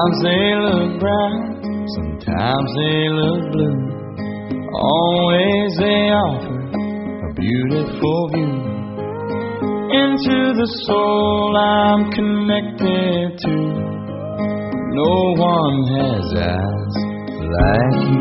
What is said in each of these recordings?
Sometimes they look brown, sometimes they look blue. Always they offer a beautiful view into the soul I'm connected to. No one has eyes like you.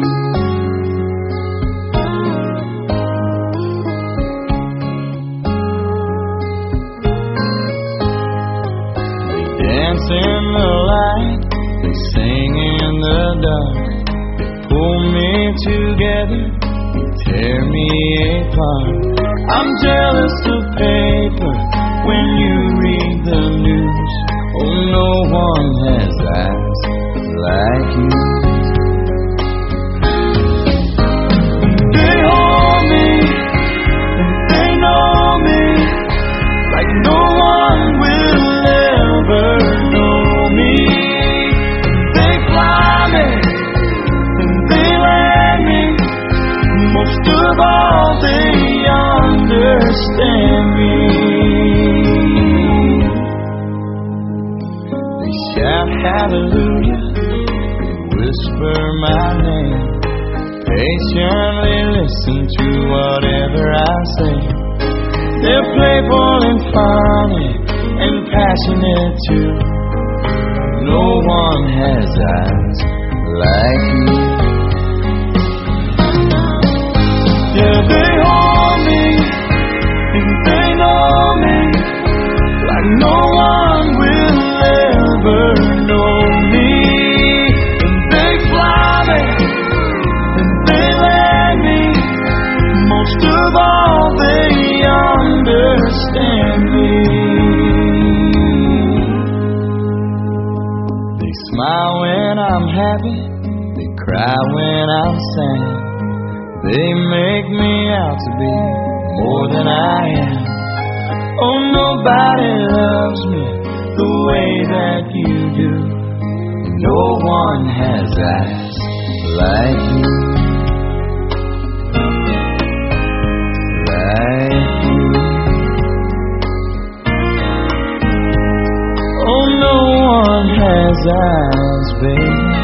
Dance in the light, they sing in the dark. They pull me together, they tear me apart. I'm jealous of paper when you read the news. Oh, no one has eyes like you. They hold me and they know me like no one will ever know me. They fly me and they land me. Most of all, they understand me. They shout hallelujah, they whisper my name, patiently listen to whatever I say. They're playful and funny and passionate too. No one has eyes like you. Yeah, they hold me and they know me like no one will ever know me. And they fly me and they land me. Most of all, they understand me. They smile when I'm happy, they cry when I'm sad. They make me out to be more than I am. Oh, nobody loves me the way that you do. No one has eyes like you. Like you. Oh, no one has eyes, baby.